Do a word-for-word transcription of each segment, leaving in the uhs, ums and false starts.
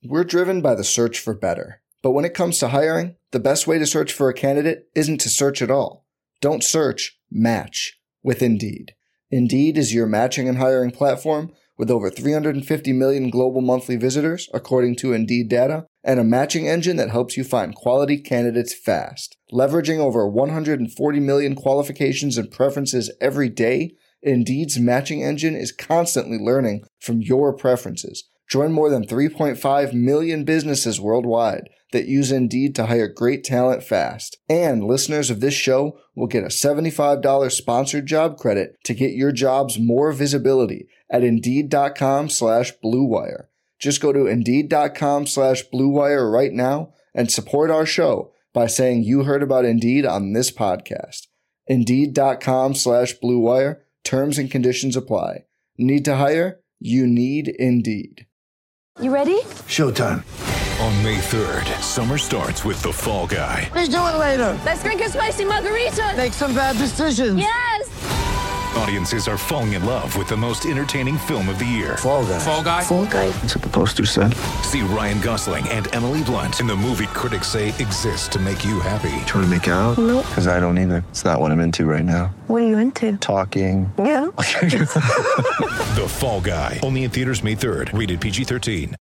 We're driven by the search for better. But when it comes to hiring, the best way to search for a candidate isn't to search at all. Don't search, match with Indeed. Indeed is your matching and hiring platform with over three hundred fifty million global monthly visitors, according to Indeed data, and a matching engine that helps you find quality candidates fast. Leveraging over one hundred forty million qualifications and preferences every day, Indeed's matching engine is constantly learning from your preferences. Join more than three point five million businesses worldwide that use Indeed to hire great talent fast. And listeners of this show will get a seventy-five dollars sponsored job credit to get your jobs more visibility at Indeed.com slash Blue Wire. Just go to Indeed.com slash Blue Wire right now and support our show by saying you heard about Indeed on this podcast. Indeed.com slash Blue Wire. Terms and conditions apply. Need to hire? You need Indeed. You ready? Showtime. On May third, summer starts with The Fall Guy. Let's do it later. Let's drink a spicy margarita. Make some bad decisions. Yes. Audiences are falling in love with the most entertaining film of the year. Fall Guy. Fall Guy. Fall Guy. That's what the poster said. See Ryan Gosling and Emily Blunt in the movie critics say exists to make you happy. Trying to make it out? Nope. Because I don't either. It's not what I'm into right now. What are you into? Talking. Yeah. The Fall Guy. Only in theaters May third. Rated P G thirteen.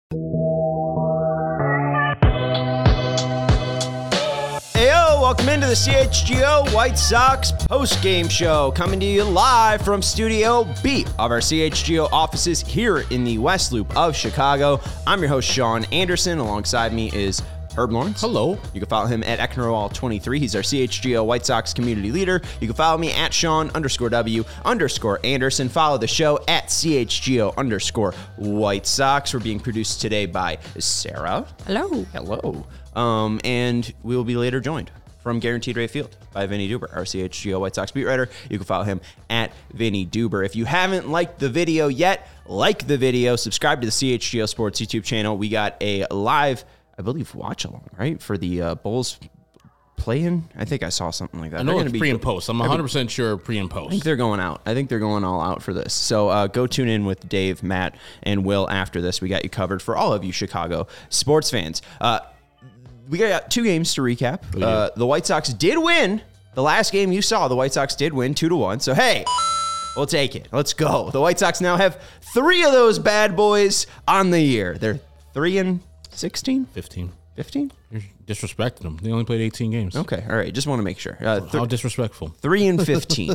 Heyo, welcome into the C H G O White Sox post-game show, coming to you live from Studio B of our C H G O offices here in the West Loop of Chicago. I'm your host, Sean Anderson. Alongside me is Herb Lawrence. Hello. You can follow him at Ecknerall twenty-three. He's our C H G O White Sox community leader. You can follow me at Sean underscore W underscore Anderson. Follow the show at C H G O underscore White Sox. We're being produced today by Sarah. Hello. Hello. Um, and we will be later joined from Guaranteed Rate Field by Vinny Duber, our C H G O White Sox beat writer. You can follow him at Vinny Duber. If you haven't liked the video yet, like the video, subscribe to the C H G O Sports YouTube channel. We got a live, I believe, watch along, right? For the uh, Bulls play-in. I think I saw something like that. I know They're it's gonna pre be, and post. I'm one hundred percent sure pre and I think post. they're going out. I think they're going all out for this. So uh, go tune in with Dave, Matt, and Will after this. We got you covered for all of you Chicago sports fans. Uh, we got two games to recap. Uh, the White Sox did win. The last game you saw, the White Sox did win two to one. So, hey, we'll take it. Let's go. The White Sox now have three of those bad boys on the year. They're three and sixteen? fifteen. fifteen? You're disrespecting them. They only played eighteen games. Okay. All right. Just want to make sure. Uh, th- How disrespectful. Three and fifteen.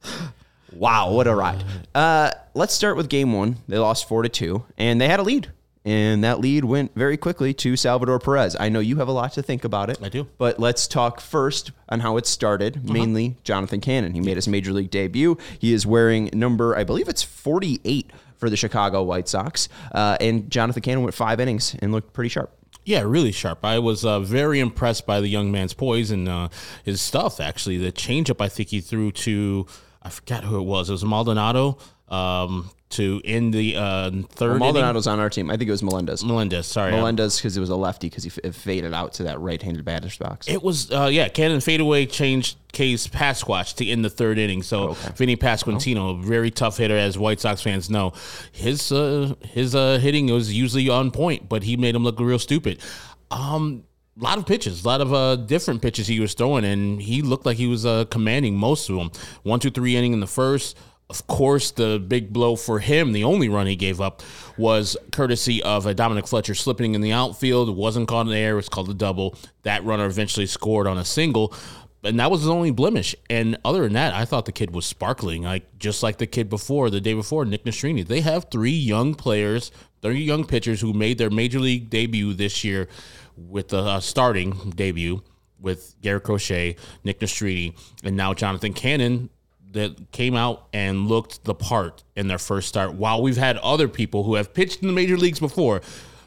Wow, what a ride. Uh, let's start with game one. They lost four to two, and they had a lead. And that lead went very quickly to Salvador Perez. I know you have a lot to think about it. I do. But let's talk first on how it started, uh-huh. mainly Jonathan Cannon. He made his major league debut. He is wearing number, I believe it's forty-eight for the Chicago White Sox. Uh, and Jonathan Cannon went five innings and looked pretty sharp. Yeah, really sharp. I was uh, very impressed by the young man's poise and uh, his stuff, actually. The changeup I think he threw to, I forgot who it was. It was Maldonado. Um, to end the uh, third well, Maldonado's on our team. I think it was Melendez. Melendez, sorry. Melendez, because it was a lefty, because he f- it faded out to that right-handed batter's box. It was, uh, yeah, Cannon fadeaway changed Case Pasquatch to end the third inning. So oh, okay. Vinny Pasquantino, oh. very tough hitter, as White Sox fans know. His uh, his uh, hitting was usually on point, but he made him look real stupid. Um, a lot of pitches, a lot of uh, different pitches he was throwing, and he looked like he was uh, commanding most of them. One, two, three inning in the first. Of course, the big blow for him, the only run he gave up, was courtesy of a Dominic Fletcher slipping in the outfield. It wasn't caught in the air. It was called a double. That runner eventually scored on a single, and that was his only blemish. And other than that, I thought the kid was sparkling, like just like the kid before, the day before, Nick Nastrini. They have three young players, three young pitchers who made their major league debut this year with the uh, starting debut with Garrett Crochet, Nick Nastrini, and now Jonathan Cannon, that came out and looked the part in their first start, while we've had other people who have pitched in the major leagues before,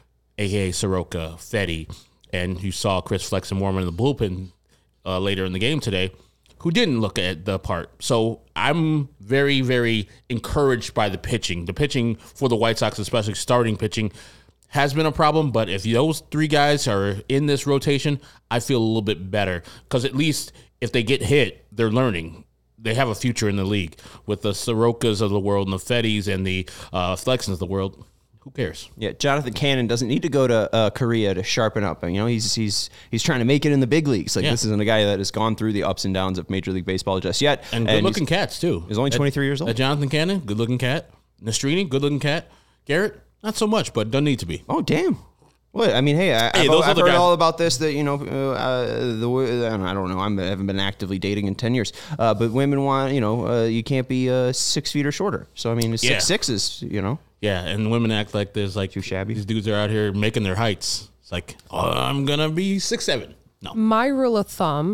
a k a. Soroka, Fetty, and you saw Chris Flexen warm in the bullpen uh, later in the game today, who didn't look at the part. So I'm very, very encouraged by the pitching. The pitching for the White Sox, especially starting pitching, has been a problem, but if those three guys are in this rotation, I feel a little bit better, because at least if they get hit, they're learning. They have a future in the league with the Sorokas of the world and the Fettys and the uh, Flexens of the world. who cares? Yeah, Jonathan Cannon doesn't need to go to uh, Korea to sharpen up. You know, he's he's he's trying to make it in the big leagues. Like Yeah. this isn't a guy that has gone through the ups and downs of Major League Baseball just yet. And good-looking cats, too. He's only That- twenty-three years old. That Jonathan Cannon, good-looking cat. Nastrini, good-looking cat. Garrett, not so much, but doesn't need to be. Oh, damn. What? I mean, hey, I, Hey, I've, those I've other heard guys- all about this. That you know, uh, uh, the I don't, I don't know. I'm, I haven't been actively dating in ten years. Uh, but women want, you know, uh, you can't be uh, six feet or shorter. So I mean, six Yeah. six is, you know, Yeah, and women act like there's like Too shabby. These dudes are out here making their heights. It's like, oh, I'm gonna be six seven. No, My rule of thumb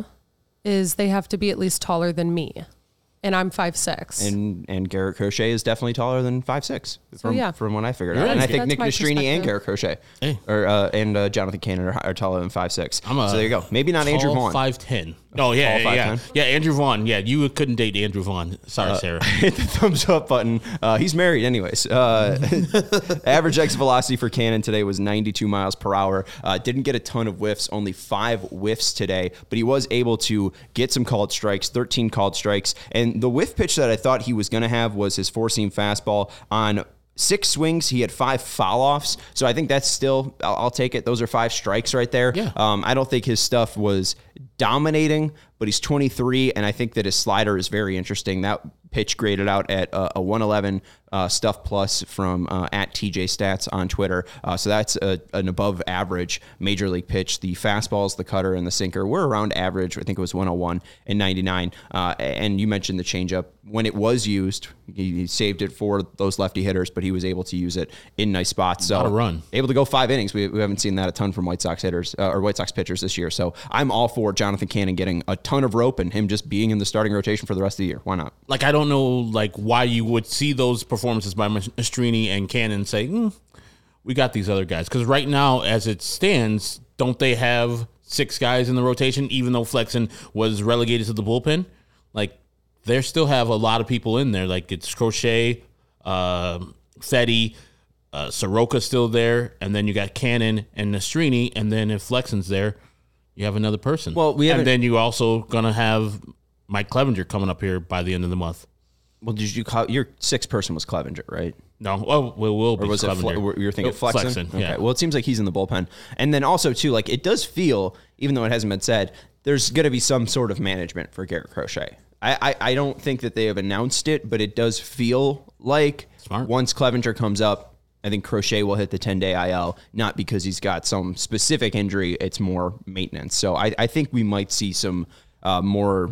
is they have to be at least taller than me, and I'm five six. and and Garrett Crochet is definitely taller than five six. From, yeah. from what I figured You're out, and I right. think That's Nick my Nastrini and perspective. Garrett Crochet, Hey. or uh, and uh, Jonathan Cannon are, are taller than five six. I'm a so there you go. Maybe not Andrew Vaughn. five ten. Oh yeah, Tall yeah, yeah, 5'10"? yeah. Andrew Vaughn. Yeah, you couldn't date Andrew Vaughn. Sorry, Uh, Sarah. Hit the thumbs up button. Uh, he's married, anyways. Uh, average exit velocity for Cannon today was ninety-two miles per hour. Uh, didn't get a ton of whiffs, only five whiffs today, but he was able to get some called strikes, thirteen called strikes. And the whiff pitch that I thought he was going to have was his four-seam fastball. On six swings, he had five foul-offs. So I think that's still, I'll, I'll take it. Those are five strikes right there. Yeah. Um, I don't think his stuff was dominating, but he's twenty-three, and I think that his slider is very interesting. That pitch graded out at uh, a one eleven uh, stuff plus from uh, at T J Stats on Twitter. Uh, so that's a, an above average major league pitch. The fastballs, the cutter, and the sinker were around average. I think it was one oh one and ninety-nine. Uh, and you mentioned the changeup. When it was used, he, he saved it for those lefty hitters, but he was able to use it in nice spots. So Not a run. able to go five innings. We, we haven't seen that a ton from White Sox hitters uh, or White Sox pitchers this year. So I'm all for Jonathan Cannon getting a ton of rope and him just being in the starting rotation for the rest of the year. Why not? Like, I don't know, like, why you would see those performances by Nastrini and Cannon and say, mm, we got these other guys. Because right now, as it stands, don't they have six guys in the rotation, even though Flexen was relegated to the bullpen? Like, they still have a lot of people in there. Like, it's Crochet, uh, Fetty, uh, Soroka's still there, and then you got Cannon and Nastrini, and then if Flexen's there, you have another person. Well, we haven't- and then you also gonna have Mike Clevenger coming up here by the end of the month. Well, did you call your sixth person was Clevenger, right? No, well, will will be Or was it Clevenger. Fle- you're thinking Oh, Flexen? Flexen, yeah. Okay. Well, it seems like he's in the bullpen. And then also, too, like it does feel, even though it hasn't been said, there's going to be some sort of management for Garrett Crochet. I, I, I don't think that they have announced it, but it does feel like Smart. once Clevenger comes up, I think Crochet will hit the ten-day I L, not because he's got some specific injury. It's more maintenance. So I, I think we might see some uh, more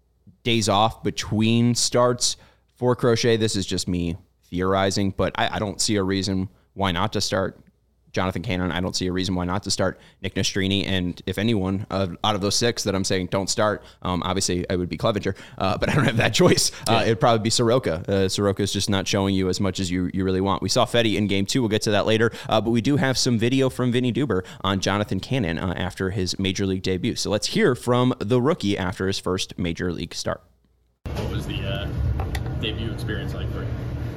days off between starts for Crochet. This is just me theorizing, but I, I don't see a reason why not to start Jonathan Cannon. I don't see a reason why not to start Nick Nastrini. And if anyone uh, out of those six that I'm saying don't start, um, obviously I would be Clevenger, uh, but I don't have that choice. Uh, it'd probably be Soroka. Uh, Soroka is just not showing you as much as you, you really want. We saw Fetty in game two. We'll get to that later, uh, but we do have some video from Vinny Duber on Jonathan Cannon uh, after his major league debut. So let's hear from the rookie after his first major league start. What was the uh, debut experience like for you?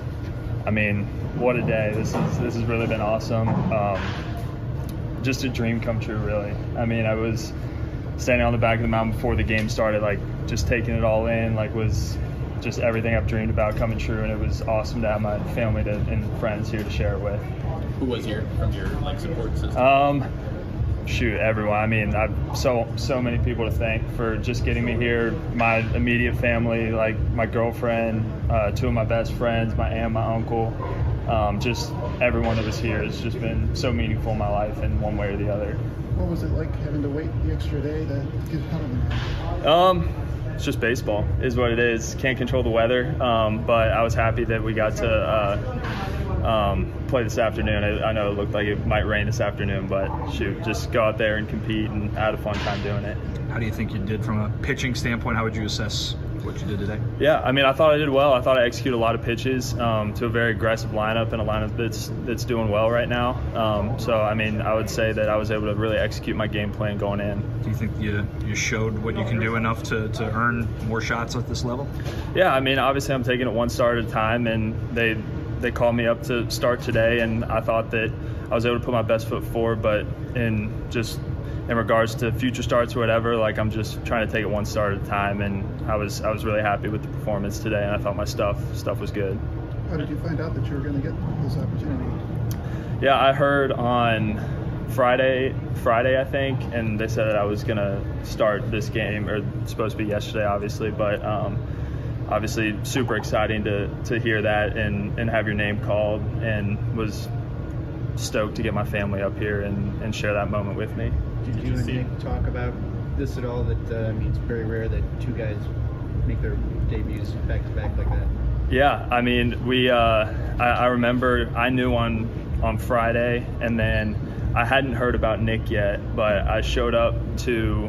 I mean, what a day. This is this has really been awesome. Um, just a dream come true, really. I mean, I was standing on the back of the mountain before the game started, like just taking it all in, like was just everything I've dreamed about coming true, and it was awesome to have my family to, and friends here to share it with. Who was here from your like support system? Um, shoot, everyone. I mean, I've so so many people to thank for just getting me here. My immediate family, like my girlfriend, uh, two of my best friends, my aunt, my uncle. Um, just everyone that was here has just been so meaningful in my life in one way or the other. What was it like having to wait the extra day to get out of the Um, it's just baseball is what it is. Can't control the weather, um, but I was happy that we got to uh, um, play this afternoon. I, I know it looked like it might rain this afternoon, but shoot, just go out there and compete, and I had a fun time doing it. How do you think you did from a pitching standpoint? How would you assess what you did today? Yeah, I mean, I thought I did well. I thought I executed a lot of pitches um, to a very aggressive lineup and a lineup that's that's doing well right now. Um, so, I mean, I would say that I was able to really execute my game plan going in. Do you think you you showed what you can do enough to, to earn more shots at this level? Yeah, I mean, obviously I'm taking it one start at a time, and they they called me up to start today, and I thought that I was able to put my best foot forward, but in just in regards to future starts or whatever, like I'm just trying to take it one start at a time, and I was I was really happy with the performance today, and I thought my stuff stuff was good. How did you find out that you were going to get this opportunity? Yeah, I heard on Friday, Friday I think, and they said that I was gonna start this game, or supposed to be yesterday, obviously. But um, obviously, super exciting to to hear that and and have your name called, and was stoked to get my family up here and and share that moment with me. Did you and Nick talk about this at all? That uh, I mean, it's very rare that two guys make their debuts back to back like that. Yeah, I mean, we. Uh, I, I remember I knew on on Friday, and then I hadn't heard about Nick yet, but I showed up to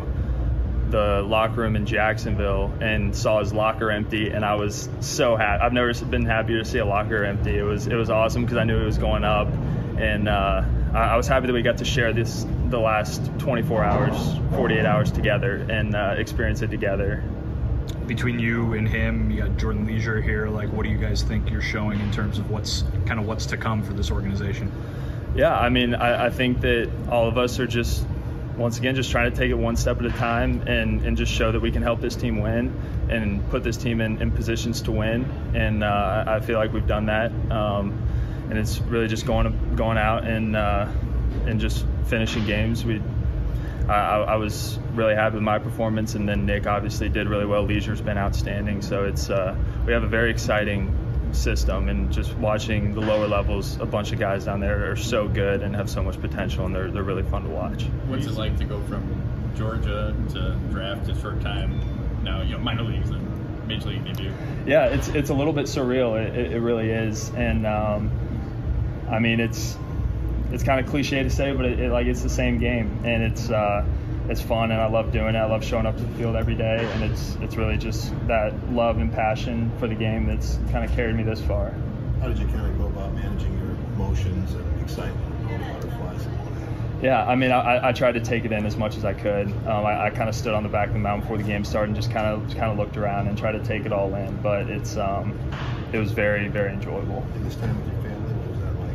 the locker room in Jacksonville and saw his locker empty, and I was so happy. I've never been happier to see a locker empty. It was it was awesome because I knew it was going up, and uh, I, I was happy that we got to share this the last twenty-four hours, forty-eight hours together and uh, experience it together. Between you and him, you got Jordan Leisure here. Like, what do you guys think you're showing in terms of what's kind of what's to come for this organization? Yeah, I mean, I, I think that all of us are just, once again, just trying to take it one step at a time and, and just show that we can help this team win and put this team in, in positions to win. And uh, I feel like we've done that. Um, and it's really just going going out and uh, and just finishing games. We. I, I was really happy with my performance, and then Nick obviously did really well. Leisure's been outstanding, so it's uh, we have a very exciting system, and just watching the lower levels, a bunch of guys down there are so good and have so much potential, and they're they're really fun to watch. What's it like to go from Georgia to draft to short time, now you know minor leagues and major league debut? Yeah, it's it's a little bit surreal. It, it really is, and um, I mean it's. It's kind of cliche to say, but it, it, like it's the same game, and it's uh, it's fun, and I love doing it. I love showing up to the field every day, and it's it's really just that love and passion for the game that's kind of carried me this far. How did you kind of go about managing your emotions and excitement and all the butterflies and all that? Yeah, I mean, I, I tried to take it in as much as I could. Um, I, I kind of stood on the back of the mountain before the game started and just kind of kind of looked around and tried to take it all in. But it's um, it was very very enjoyable. In this time with your family, what was that like?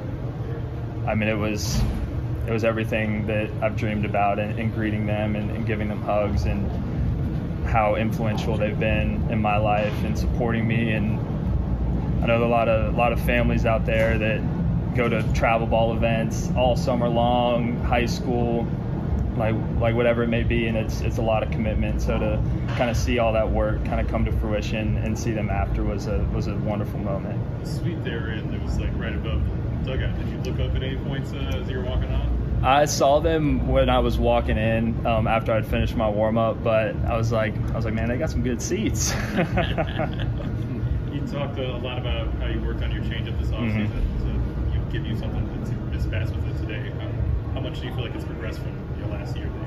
I mean, it was it was everything that I've dreamed about, and, and greeting them and, and giving them hugs, and how influential they've been in my life and supporting me. And I know a lot of a lot of families out there that go to travel ball events all summer long, high school, like like whatever it may be, and it's it's a lot of commitment. So to kind of see all that work kind of come to fruition and see them after was a was a wonderful moment. The suite they were in, it was like right above the dugout. Did you look up at any points uh, as you were walking on? I saw them when I was walking in um, after I'd finished my warm up, but I was like I was like, man, they got some good seats. You talked a lot about how you worked on your changeup this offseason mm-hmm. to you know, give you something to as fast with it today. How, how much do you feel like it's progressed from your last year?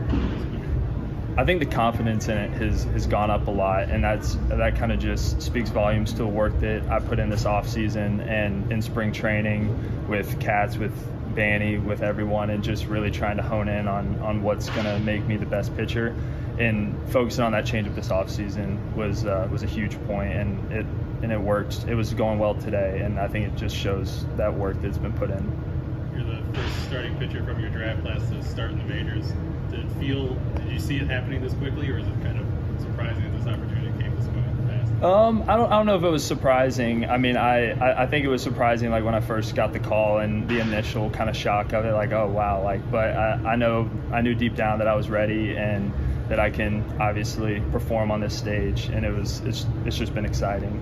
I think the confidence in it has, has gone up a lot, and that's that kind of just speaks volumes to the work that I put in this off season and in spring training with Cats, with Banny, with everyone, and just really trying to hone in on, on what's going to make me the best pitcher. And focusing on that changeup this off season was uh, was a huge point, and it and it worked. It was going well today, and I think it just shows that work that's been put in. You're the first starting pitcher from your draft class to start in the majors. Did it feel? Did you see it happening this quickly, or is it kind of surprising that this opportunity came this fast? Um, I don't. I don't know if it was surprising. I mean, I, I, I think it was surprising, like when I first got the call and the initial kind of shock of it, like, oh wow, like. But I, I know, I knew deep down that I was ready and that I can obviously perform on this stage, and it was. It's, it's just been exciting.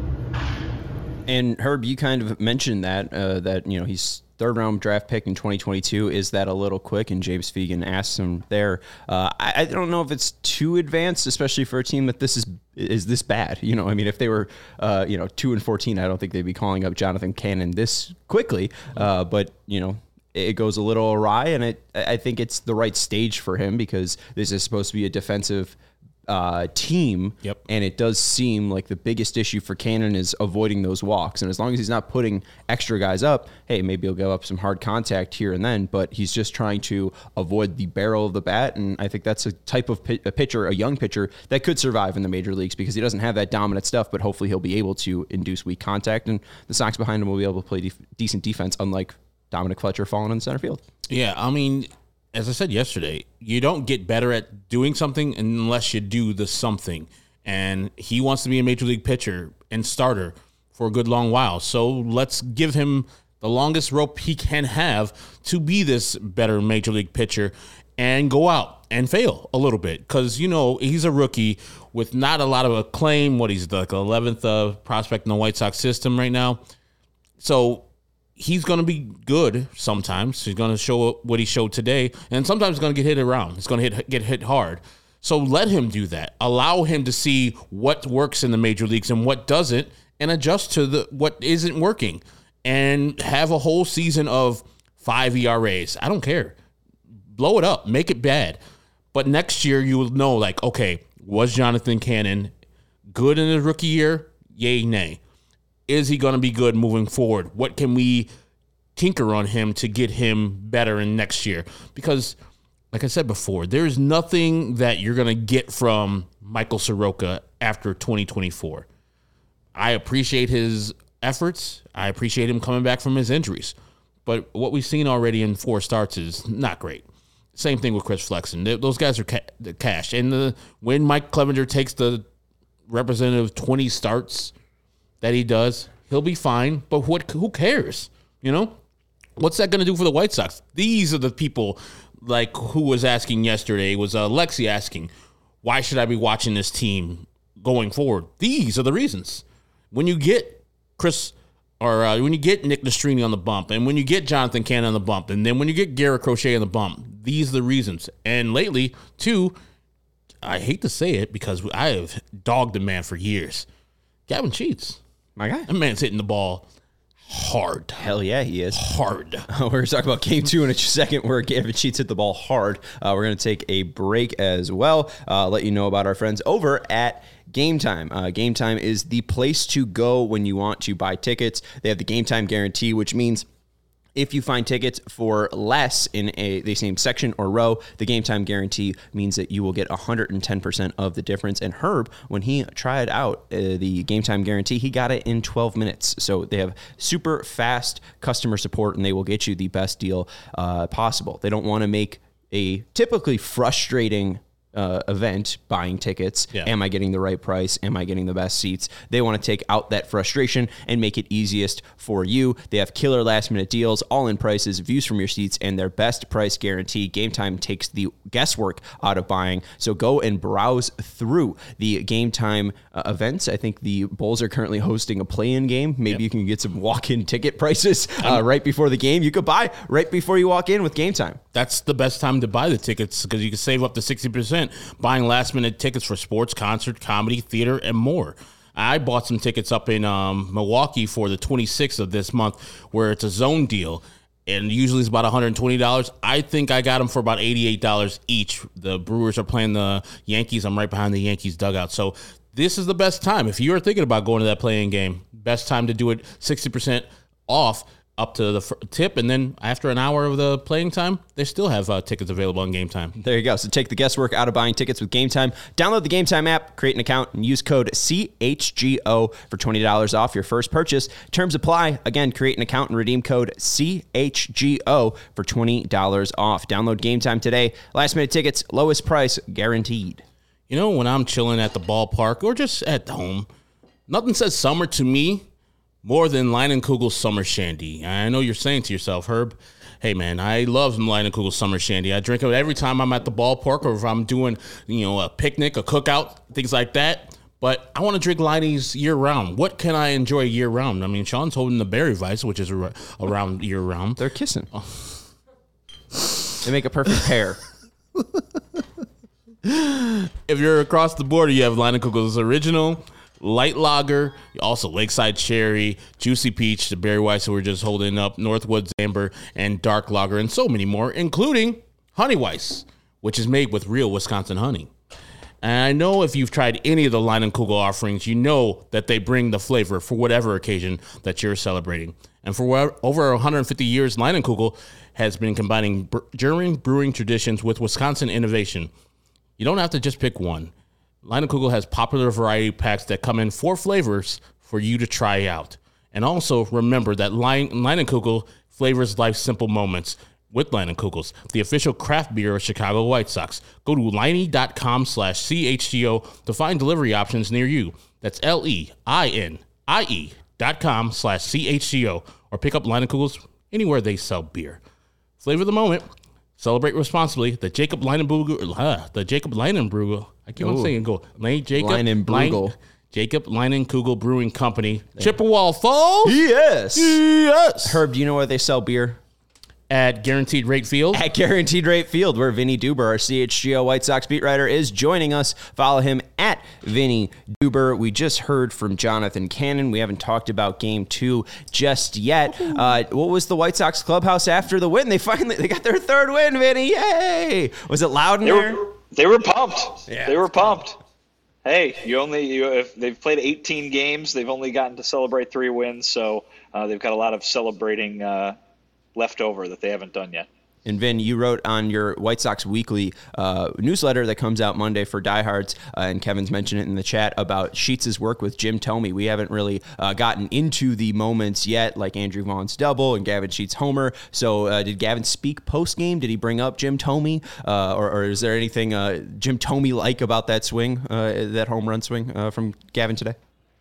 And Herb, you kind of mentioned that uh, that you know he's third round draft pick in twenty twenty-two. Is that a little quick? And James Fegan asked him there. Uh, I, I don't know if it's too advanced, especially for a team that this is is this bad. You know, I mean, if they were uh, you know two and fourteen, I don't think they'd be calling up Jonathan Cannon this quickly. Uh, but you know. It goes a little awry, and it, I think it's the right stage for him because this is supposed to be a defensive uh, team, yep. and it does seem like the biggest issue for Cannon is avoiding those walks. And as long as he's not putting extra guys up, hey, maybe he'll go up some hard contact here and then, but he's just trying to avoid the barrel of the bat, and I think that's a type of a pitcher, a young pitcher, that could survive in the major leagues because he doesn't have that dominant stuff, but hopefully he'll be able to induce weak contact, and the Sox behind him will be able to play def- decent defense, unlike Dominic Fletcher falling in center field. Yeah, I mean, as I said yesterday, you don't get better at doing something unless you do the something. And he wants to be a major league pitcher and starter for a good long while. So let's give him the longest rope he can have to be this better major league pitcher and go out and fail a little bit. Because, you know, he's a rookie with not a lot of acclaim. What, he's like eleventh uh, prospect in the White Sox system right now. So he's going to be good sometimes. He's going to show what he showed today. And sometimes he's going to get hit around. He's going to hit get hit hard. So let him do that. Allow him to see what works in the major leagues and what doesn't, and adjust to the what isn't working. And have a whole season of five E R As. I don't care. Blow it up. Make it bad. But next year you will know, like, okay, was Jonathan Cannon good in his rookie year? Yay, nay. Is he going to be good moving forward? What can we tinker on him to get him better in next year? Because, like I said before, there's nothing that you're going to get from Michael Soroka after twenty twenty-four. I appreciate his efforts. I appreciate him coming back from his injuries. But what we've seen already in four starts is not great. Same thing with Chris Flexen. They, those guys are ca- cash. And the, when Mike Clevenger takes the representative twenty starts that he does, he'll be fine. But what? Who cares? You know? What's that going to do for the White Sox? These are the people, like who was asking yesterday, was uh, Lexi asking, why should I be watching this team going forward? These are the reasons. When you get Chris, or uh, when you get Nick Nastrini on the bump, and when you get Jonathan Cannon on the bump, and then when you get Garrett Crochet on the bump, these are the reasons. And lately, too, I hate to say it because I have dogged the man for years. Gavin Sheets. My guy. That man's hitting the ball hard. Hell yeah, he is. Hard. We're going to talk about game two in a second where Gavin Sheets hit the ball hard. Uh, we're going to take a break as well. Uh, let you know about our friends over at Game Time. Uh, Game Time is the place to go when you want to buy tickets. They have the Game Time guarantee, which means if you find tickets for less in a the same section or row, the Game Time guarantee means that you will get one hundred ten percent of the difference. And Herb, when he tried out uh, the Game Time guarantee, he got it in twelve minutes. So they have super fast customer support, and they will get you the best deal uh, possible. They don't want to make a typically frustrating Uh, event buying tickets. Yeah. Am I getting the right price? Am I getting the best seats? They want to take out that frustration and make it easiest for you. They have killer last minute deals, all in prices, views from your seats, and their best price guarantee. Game Time takes the guesswork out of buying. So go and browse through the Game Time uh, events. I think the Bulls are currently hosting a play-in game. Maybe yep. you can get some walk-in ticket prices uh, right before the game. You could buy right before you walk in with Game Time. That's the best time to buy the tickets because you can save up to sixty percent buying last-minute tickets for sports, concert, comedy, theater, and more. I bought some tickets up in um, Milwaukee for the twenty-sixth of this month where it's a zone deal, and usually it's about one hundred twenty dollars. I think I got them for about eighty-eight dollars each. The Brewers are playing the Yankees. I'm right behind the Yankees dugout. So this is the best time. If you are thinking about going to that playing game, best time to do it sixty percent off up to the tip, and then after an hour of the playing time, they still have uh, tickets available on Game Time. There you go. So take the guesswork out of buying tickets with Game Time. Download the Game Time app, create an account, and use code C H G O for twenty dollars off your first purchase. Terms apply. Again, create an account and redeem code C H G O for twenty dollars off. Download Game Time today. Last minute tickets, lowest price guaranteed. You know, when I'm chilling at the ballpark or just at home, nothing says summer to me more than Leinenkugel's Summer Shandy. I know you're saying to yourself, Herb, hey, man, I love Leinenkugel's Summer Shandy. I drink it every time I'm at the ballpark or if I'm doing, you know, a picnic, a cookout, things like that. But I want to drink Leinie's year-round. What can I enjoy year-round? I mean, Sean's holding the Berry Weiss, which is around year-round. They're kissing. Oh. They make a perfect pair. If you're across the border, you have Leinenkugel's Original, Light Lager, also Lakeside Cherry, Juicy Peach, the Berry Weiss that we're just holding up, Northwoods Amber, and Dark Lager, and so many more, including Honey Weiss, which is made with real Wisconsin honey. And I know if you've tried any of the Leinenkugel offerings, you know that they bring the flavor for whatever occasion that you're celebrating. And for over one hundred fifty years, Leinenkugel has been combining German brewing traditions with Wisconsin innovation. You don't have to just pick one. Leinenkugel has popular variety packs that come in four flavors for you to try out. And also remember that Leinenkugel flavors life's simple moments with Leinenkugels, the official craft beer of Chicago White Sox. Go to Leinie.com slash CHGO to find delivery options near you. That's L E I N I E dot com slash CHGO. or pick up Leinenkugels anywhere they sell beer. Flavor the moment. Celebrate responsibly. The Jacob Leinenbrugel, uh, the Jacob Leinenbrugel. I keep on Ooh. saying go. Lane Jacob Leinenbrugel. Lein- Jacob Leinenkugel Brewing Company, Chippewa Falls. Yes. Yes. Herb, do you know where they sell beer? At Guaranteed Rate Field. At Guaranteed Rate Field, where Vinny Duber, our C H G O White Sox beat writer, is joining us. Follow him at Vinny Duber. We just heard from Jonathan Cannon. We haven't talked about game two just yet. Uh, what was the White Sox clubhouse after the win? They finally they got their third win, Vinny. Yay! Was it loud in they there? Were, they were pumped. Yeah, they were pumped. Hey, you only you, if they've played eighteen games, they've only gotten to celebrate three wins, so uh, they've got a lot of celebrating uh, left over that they haven't done yet. And Vin, you wrote on your White Sox Weekly uh, newsletter that comes out Monday for diehards, uh, and Kevin's mentioned it in the chat, about Sheets' work with Jim Thome. We haven't really uh, gotten into the moments yet, like Andrew Vaughn's double and Gavin Sheets' homer. So uh, did Gavin speak post-game? Did he bring up Jim Thome? Uh, or, or is there anything uh, Jim Thome-like about that swing, uh, that home run swing uh, from Gavin today?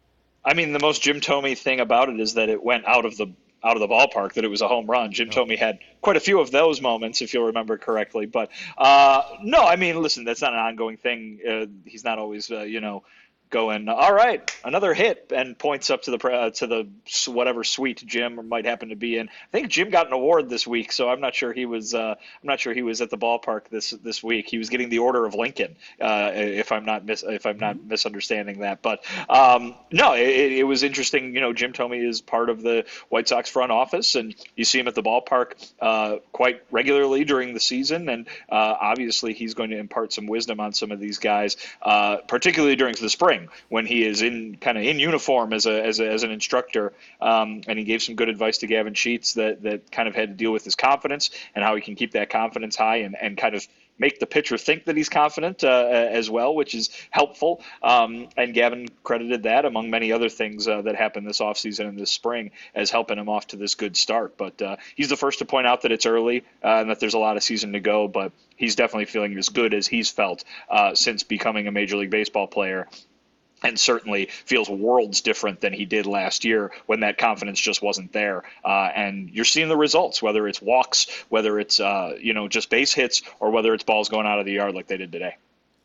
I mean, the most Jim Thome thing about it is that it went out of the out of the ballpark, that it was a home run. Jim Thome had quite a few of those moments, if you'll remember correctly. But uh, no, I mean, listen, that's not an ongoing thing. Uh, he's not always, uh, you know, going, all right, another hit, and points up to the uh, to the whatever suite Jim might happen to be in. I think Jim got an award this week, so I'm not sure he was. Uh, I'm not sure he was at the ballpark this this week. He was getting the Order of Lincoln, uh, if I'm not mis- if I'm not misunderstanding that. But um, no, it, it was interesting. You know, Jim Thome is part of the White Sox front office, and you see him at the ballpark uh, quite regularly during the season. And uh, obviously, he's going to impart some wisdom on some of these guys, uh, particularly during the spring, when he is in kind of in uniform as a as, a, as an instructor, um, and he gave some good advice to Gavin Sheets that that kind of had to deal with his confidence and how he can keep that confidence high and, and kind of make the pitcher think that he's confident uh, as well, which is helpful. Um, and Gavin credited that, among many other things uh, that happened this offseason and this spring, as helping him off to this good start. But uh, he's the first to point out that it's early uh, and that there's a lot of season to go, but he's definitely feeling as good as he's felt uh, since becoming a Major League Baseball player. And certainly feels worlds different than he did last year when that confidence just wasn't there. Uh, and you're seeing the results, whether it's walks, whether it's uh, you know just base hits, or whether it's balls going out of the yard like they did today.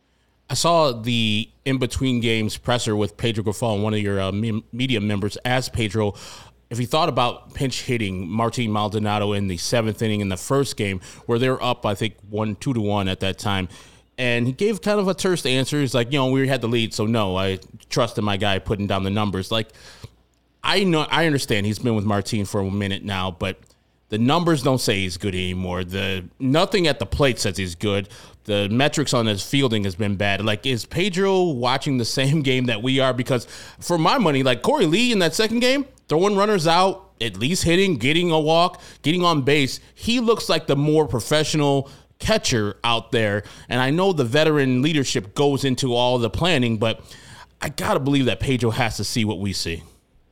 I saw the in-between games presser with Pedro Grifol, one of your uh, me- media members, asked Pedro if he thought about pinch hitting Martin Maldonado in the seventh inning in the first game, where they were up, I think, one, two to one at that time. And he gave kind of a terse answer. He's like, you know, we had the lead, so no, I trusted my guy putting down the numbers. Like, I know, I understand he's been with Martin for a minute now, but the numbers don't say he's good anymore. The nothing at the plate says he's good. The metrics on his fielding has been bad. Like, is Pedro watching the same game that we are? Because for my money, like Corey Lee in that second game, throwing runners out, at least hitting, getting a walk, getting on base, he looks like the more professional catcher out there. And I know the veteran leadership goes into all the planning, but I gotta believe that Pedro has to see what we see.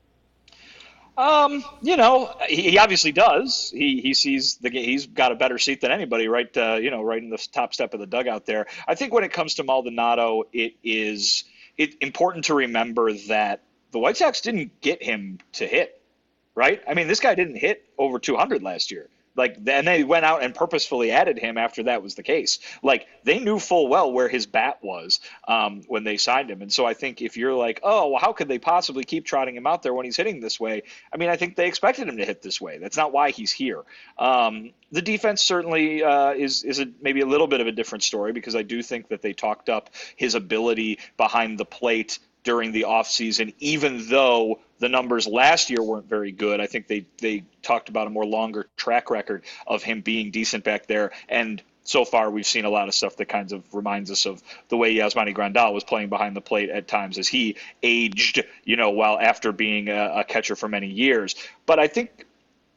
Um, you know, he, he obviously does. He he sees the he's got a better seat than anybody, right? Uh, you know, right in the top step of the dugout there. I think when it comes to Maldonado, it is it important to remember that the White Sox didn't get him to hit, right? I mean, this guy didn't hit over two hundred last year. Like, and they went out and purposefully added him after that was the case. Like, they knew full well where his bat was um, when they signed him. And so I think if you're like, oh, well, how could they possibly keep trotting him out there when he's hitting this way? I mean, I think they expected him to hit this way. That's not why he's here. Um, the defense certainly uh, is is a, maybe a little bit of a different story, because I do think that they talked up his ability behind the plate during the offseason, even though the numbers last year weren't very good. I think they, they talked about a more longer track record of him being decent back there. And so far we've seen a lot of stuff that kind of reminds us of the way Yasmani Grandal was playing behind the plate at times as he aged, you know, while after being a, a catcher for many years. But I think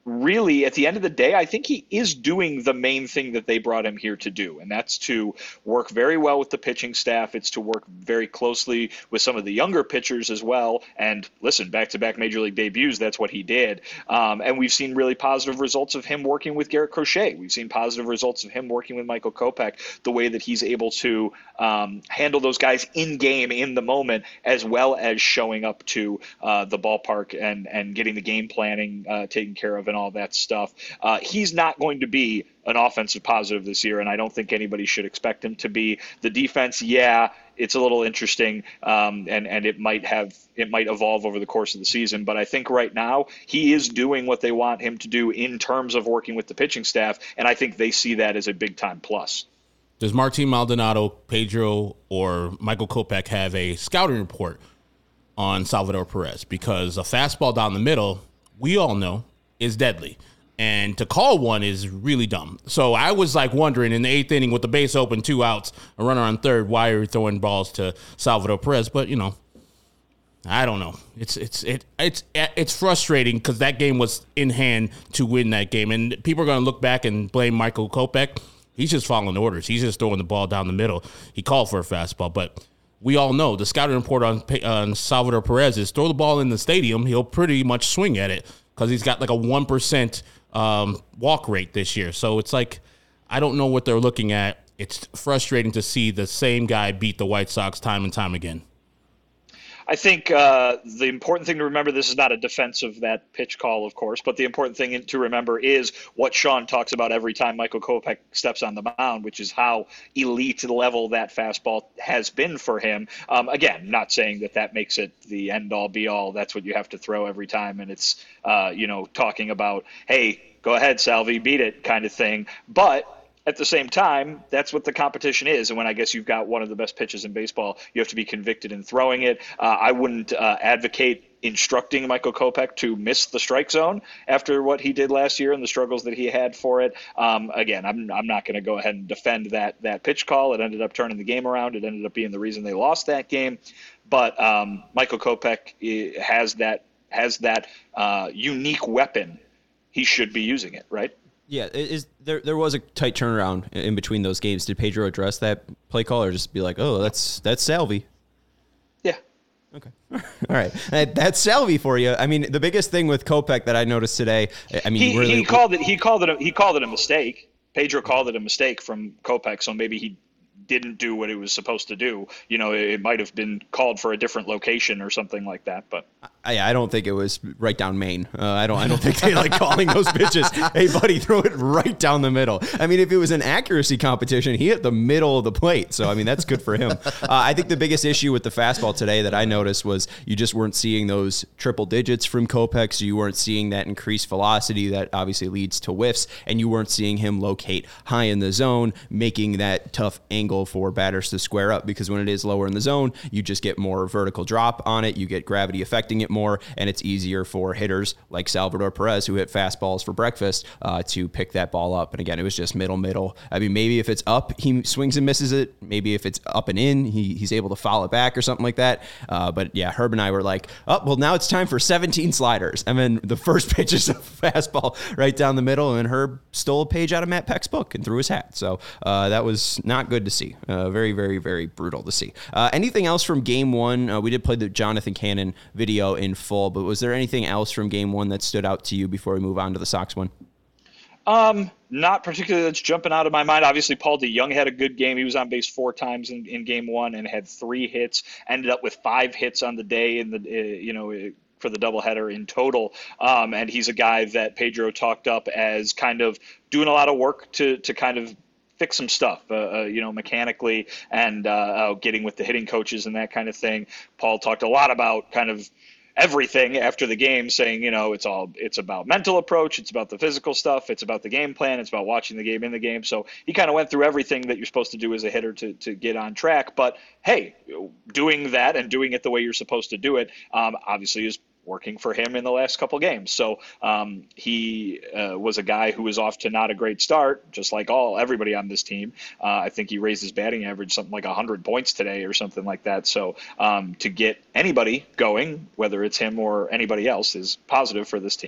really, at the end of the day, I think he is doing the main thing that they brought him here to do, and that's to work very well with the pitching staff. It's to work very closely with some of the younger pitchers as well. And listen, back-to-back Major League debuts, that's what he did. Um, and we've seen really positive results of him working with Garrett Crochet. We've seen positive results of him working with Michael Kopech, the way that he's able to um, handle those guys in-game, in the moment, as well as showing up to uh, the ballpark and, and getting the game planning uh, taken care of and all that stuff. Uh, he's not going to be an offensive positive this year, and I don't think anybody should expect him to be. The defense, yeah, it's a little interesting, um, and and it might have it might evolve over the course of the season. But I think right now he is doing what they want him to do in terms of working with the pitching staff, and I think they see that as a big time plus. Does Martin Maldonado, Pedro, or Michael Kopech have a scouting report on Salvador Perez? Because a fastball down the middle, we all know, is deadly. And to call one is really dumb. So I was like wondering in the eighth inning with the base open, two outs, a runner on third, why are you throwing balls to Salvador Perez? But, you know, I don't know. It's it's it it's it's frustrating because that game was in hand to win that game. And people are going to look back and blame Michael Kopech. He's just following orders. He's just throwing the ball down the middle. He called for a fastball, but we all know the scouting report on, on Salvador Perez is throw the ball in the stadium. He'll pretty much swing at it because he's got like a one percent um, walk rate this year. So it's like, I don't know what they're looking at. It's frustrating to see the same guy beat the White Sox time and time again. I think uh, the important thing to remember, this is not a defense of that pitch call, of course, but the important thing to remember is what Sean talks about every time Michael Kopech steps on the mound, which is how elite level that fastball has been for him. Um, again, not saying that that makes it the end-all, be-all. That's what you have to throw every time, and it's, uh, you know, talking about, hey, go ahead, Salvi, beat it kind of thing. But at the same time, that's what the competition is. And when I guess you've got one of the best pitches in baseball, you have to be convicted in throwing it. Uh, I wouldn't uh, advocate instructing Michael Kopech to miss the strike zone after what he did last year and the struggles that he had for it. Um, again, I'm I'm not going to go ahead and defend that that pitch call. It ended up turning the game around. It ended up being the reason they lost that game. But um, Michael Kopech has that has that uh, unique weapon. He should be using it, right? Yeah, is there there was a tight turnaround in between those games. Did Pedro address that play call or just be like, "Oh, that's that's Salvi"? Yeah. Okay. All right. That's Salvi for you. I mean, the biggest thing with Kopech that I noticed today, I mean, he, really, he called it he called it a, he called it a mistake. Pedro called it a mistake from Kopech, so maybe he didn't do what it was supposed to do. You know, it, it might have been called for a different location or something like that, but I, I don't think it was right down Maine. Uh, I don't. I don't think they like calling those pitches. Hey, buddy, throw it right down the middle. I mean, if it was an accuracy competition, he hit the middle of the plate. So I mean, that's good for him. Uh, I think the biggest issue with the fastball today that I noticed was you just weren't seeing those triple digits from Kopech. So you weren't seeing that increased velocity that obviously leads to whiffs, and you weren't seeing him locate high in the zone, making that tough angle for batters to square up. Because when it is lower in the zone, you just get more vertical drop on it. You get gravity affecting it more, and it's easier for hitters like Salvador Perez, who hit fastballs for breakfast, uh, to pick that ball up. And again, it was just middle, middle. I mean, maybe if it's up, he swings and misses it. Maybe if it's up and in, he, he's able to foul it back or something like that. Uh, but yeah, Herb and I were like, oh, well, now it's time for seventeen sliders. And then the first pitch is a fastball right down the middle, and Herb stole a page out of Matt Peck's book and threw his hat. So uh, that was not good to see. Uh, very, very, very brutal to see. Uh, anything else from game one? Uh, we did play the Jonathan Cannon video in full, but was there anything else from game one that stood out to you before we move on to the Sox one? Um, not particularly that's jumping out of my mind. Obviously, Paul DeJong had a good game. He was on base four times in, in game one and had three hits, ended up with five hits on the day in the, uh, you know, uh, for the doubleheader in total. Um, and he's a guy that Pedro talked up as kind of doing a lot of work to, to kind of fix some stuff, uh, uh, you know, mechanically and uh, uh, getting with the hitting coaches and that kind of thing. Paul talked a lot about kind of everything after the game, saying, you know, it's all, it's about mental approach. It's about the physical stuff. It's about the game plan. It's about watching the game in the game. So he kind of went through everything that you're supposed to do as a hitter to, to get on track. But hey, doing that and doing it the way you're supposed to do it, um, obviously is working for him in the last couple games. So um, he uh, was a guy who was off to not a great start, just like all everybody on this team. Uh, I think he raised his batting average something like one hundred points today or something like that. So um, to get anybody going, whether it's him or anybody else, is positive for this team.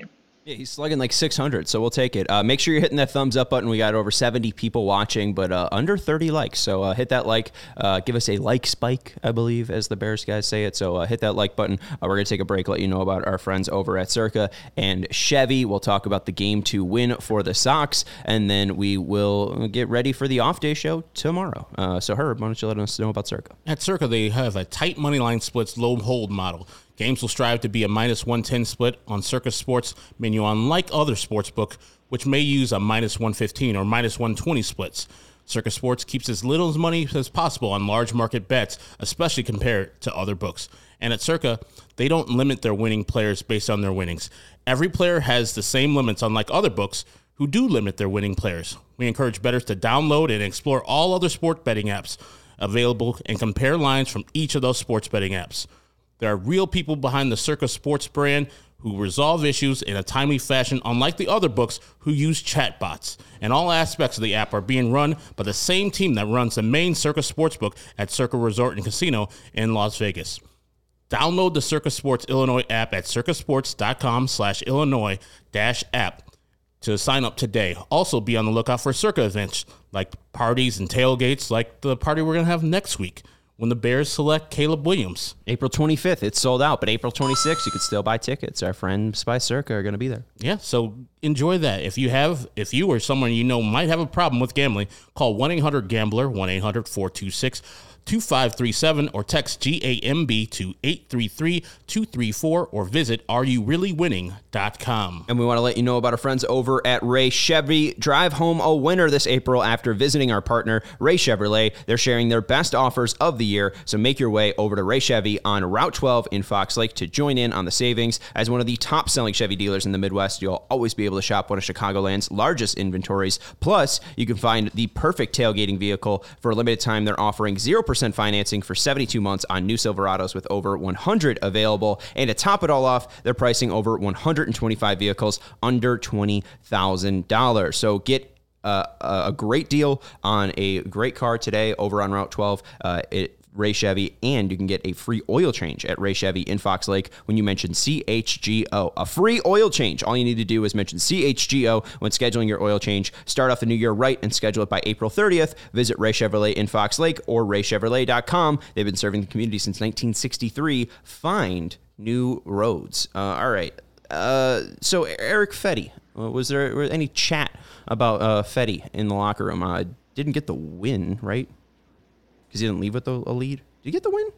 Yeah, he's slugging like six hundred, so we'll take it. Uh, make sure you're hitting that thumbs up button. We got over seventy people watching, but uh, under thirty likes. So uh, hit that like. Uh, give us a like spike, I believe, as the Bears guys say it. So uh, hit that like button. Uh, we're going to take a break, let you know about our friends over at Circa and Chevy. We'll talk about the game two win for the Sox, and then we will get ready for the off-day show tomorrow. Uh, so, Herb, why don't you let us know about Circa? At Circa, they have a tight money line splits low hold model. Games will strive to be a minus one ten split on Circa Sports menu, unlike other sportsbook, which may use a minus one fifteen or minus one twenty splits. Circa Sports keeps as little as money as possible on large market bets, especially compared to other books. And at Circa, they don't limit their winning players based on their winnings. Every player has the same limits, unlike other books who do limit their winning players. We encourage bettors to download and explore all other sport betting apps available and compare lines from each of those sports betting apps. There are real people behind the Circa Sports brand who resolve issues in a timely fashion, unlike the other books who use chatbots. And all aspects of the app are being run by the same team that runs the main Circa Sportsbook at Circa Resort and Casino in Las Vegas. Download the Circa Sports Illinois app at circasports.com slash Illinois dash app to sign up today. Also be on the lookout for Circa events like parties and tailgates like the party we're going to have next week when the Bears select Caleb Williams. April twenty-fifth, it's sold out, but April twenty-sixth, you could still buy tickets. Our friends by Circa are going to be there. Yeah, so enjoy that. If you have, if you or someone you know might have a problem with gambling, call one eight hundred gambler, one eight hundred four two six two five three seven, or text G A M B to eight three three two three four, or visit are you really winning dot com. And we want to let you know about our friends over at Ray Chevy. Drive home a winner this April after visiting our partner, Ray Chevrolet. They're sharing their best offers of the year, so make your way over to Ray Chevy on Route twelve in Fox Lake to join in on the savings. As one of the top-selling Chevy dealers in the Midwest, you'll always be able to shop one of Chicagoland's largest inventories. Plus, you can find the perfect tailgating vehicle. For a limited time, they're offering zero percent financing for seventy-two months on new Silverados with over one hundred available. And to top it all off, they're pricing over one hundred twenty-five vehicles under twenty thousand dollars. So get uh, a great deal on a great car today over on Route twelve. Uh, it Ray Chevy, and you can get a free oil change at Ray Chevy in Fox Lake when you mention C H G O. A free oil change. All you need to do is mention C H G O when scheduling your oil change. Start off the new year right and schedule it by April thirtieth. Visit Ray Chevrolet in Fox Lake or ray chevrolet dot com. They've been serving the community since nineteen sixty-three. Find new roads. Uh, all right. Uh, so Eric Fetty, uh, was there any chat about uh, Fetty in the locker room? Uh, didn't get the win, right? Because he didn't leave with a lead. Did he get the win?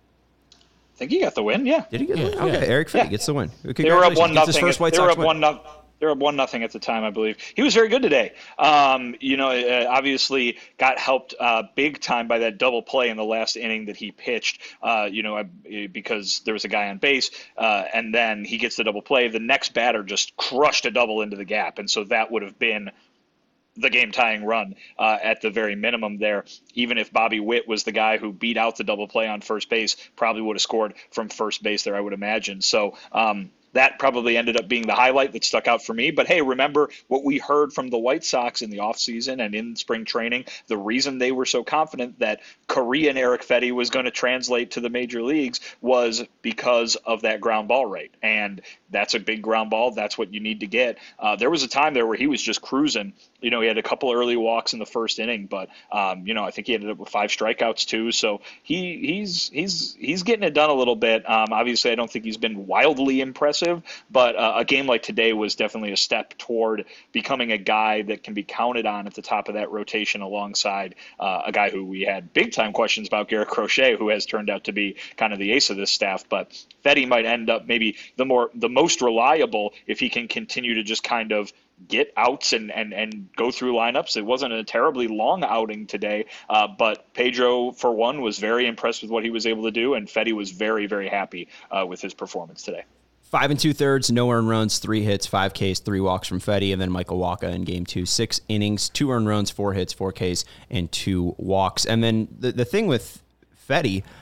I think he got the win. Yeah. Did he get yeah, the win? Okay, yeah. Eric Fetty yeah. gets the win. They were up one nothing. First White they were Sox up win. one nothing. They were up one nothing at the time, I believe. He was very good today. Um, you know, uh, obviously got helped uh, big time by that double play in the last inning that he pitched. Uh, you know, because there was a guy on base, uh, and then he gets the double play. The next batter just crushed a double into the gap, and so that would have been the game-tying run uh, at the very minimum there. Even if Bobby Witt was the guy who beat out the double play on first base, probably would have scored from first base there, I would imagine. So um, that probably ended up being the highlight that stuck out for me. But, hey, remember what we heard from the White Sox in the offseason and in spring training. The reason they were so confident that Korean Eric Fetty was going to translate to the major leagues was because of that ground ball rate. And that's a big ground ball. That's what you need to get. Uh, there was a time there where he was just cruising. You know, he had a couple early walks in the first inning, but, um, you know, I think he ended up with five strikeouts too. So he he's he's he's getting it done a little bit. Um, obviously, I don't think he's been wildly impressive, but uh, a game like today was definitely a step toward becoming a guy that can be counted on at the top of that rotation alongside uh, a guy who we had big-time questions about, Garrett Crochet, who has turned out to be kind of the ace of this staff. But Fetty might end up maybe the more the most reliable if he can continue to just kind of get outs and, and, and go through lineups. It wasn't a terribly long outing today, uh, but Pedro, for one, was very impressed with what he was able to do, and Fetty was very, very happy uh, with his performance today. Five and two-thirds, no earned runs, three hits, five Ks, three walks from Fetty, and then Michael Wacha in game two. Six innings, two earned runs, four hits, four Ks, and two walks. And then the, the thing with Fetty,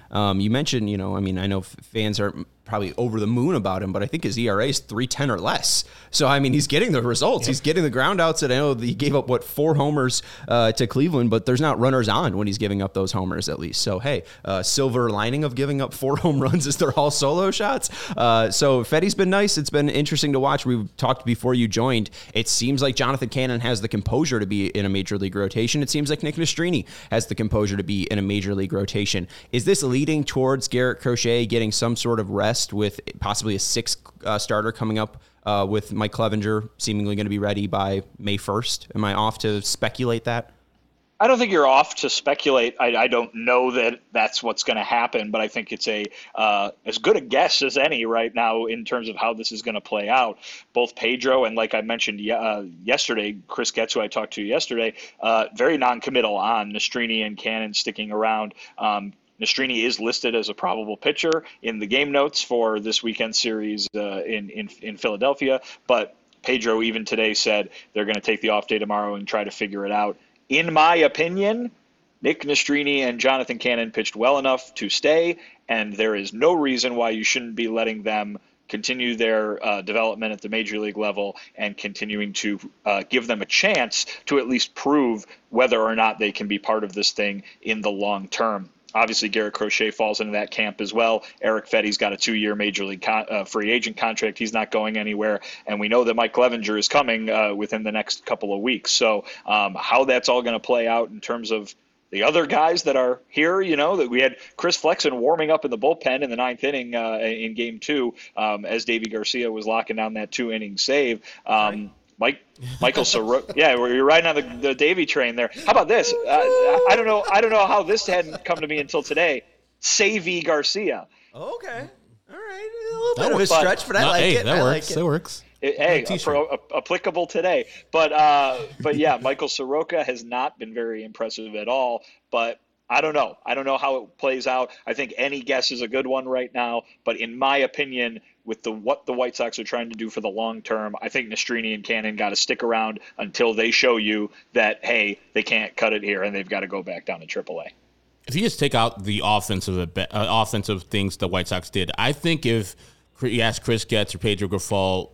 Um, you mentioned, you know, I mean, I know fans are probably over the moon about him, but I think his E R A is three ten or less. So, I mean, he's getting the results. He's getting the ground outs. And I know he gave up, what, four homers uh, to Cleveland, but there's not runners on when he's giving up those homers at least. So, hey, uh, silver lining of giving up four home runs is they're all solo shots. Uh, so, Feddy's been nice. It's been interesting to watch. We've talked before you joined. It seems like Jonathan Cannon has the composure to be in a major league rotation. It seems like Nick Nastrini has the composure to be in a major league rotation. Is this leading towards Garrett Crochet getting some sort of rest with possibly a sixth uh, starter coming up uh, with Mike Clevenger seemingly going to be ready by May first? Am I off to speculate that? I don't think you're off to speculate. I, I don't know that that's what's going to happen, but I think it's a uh, as good a guess as any right now in terms of how this is going to play out. Both Pedro and, like I mentioned uh, yesterday, Chris Getz, who I talked to yesterday, uh, very non-committal on Nastrini and Cannon sticking around. Um, Nastrini is listed as a probable pitcher in the game notes for this weekend series uh, in, in in Philadelphia, but Pedro even today said they're going to take the off day tomorrow and try to figure it out. In my opinion, Nick Nastrini and Jonathan Cannon pitched well enough to stay, and there is no reason why you shouldn't be letting them continue their uh, development at the major league level and continuing to uh, give them a chance to at least prove whether or not they can be part of this thing in the long term. Obviously, Garrett Crochet falls into that camp as well. Eric Feddy's got a two-year major league con- uh, free agent contract. He's not going anywhere. And we know that Mike Clevenger is coming uh, within the next couple of weeks. So um, how that's all going to play out in terms of the other guys that are here, you know, that we had Chris Flexen warming up in the bullpen in the ninth inning uh, in game two um, as Davy Garcia was locking down that two-inning save. Um, Mike, Michael Soroka, yeah, you're riding on the, the Davy train there. How about this? Uh, I don't know. I don't know how this hadn't come to me until today. Savy Garcia. Okay, all right, a little bit of a stretch, but I no, like hey, it. That I works. like it. That works. It, hey, appro- applicable today. But uh, but yeah, Michael Soroka has not been very impressive at all. But I don't know. I don't know how it plays out. I think any guess is a good one right now. But in my opinion, with the what the White Sox are trying to do for the long term, I think Nastrini and Cannon got to stick around until they show you that, hey, they can't cut it here and they've got to go back down to triple A. If you just take out the offensive uh, offensive things the White Sox did, I think if you ask Chris Getz or Pedro Grifol,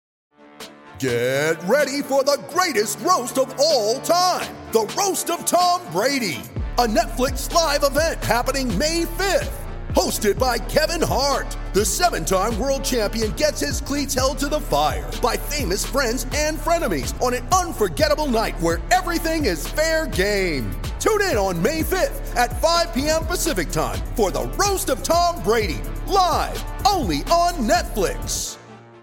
get ready for the greatest roast of all time, the Roast of Tom Brady, a Netflix live event happening May fifth. Hosted by Kevin Hart, the seven-time world champion gets his cleats held to the fire by famous friends and frenemies on an unforgettable night where everything is fair game. Tune in on May fifth at five p.m. Pacific time for the Roast of Tom Brady, live only on Netflix.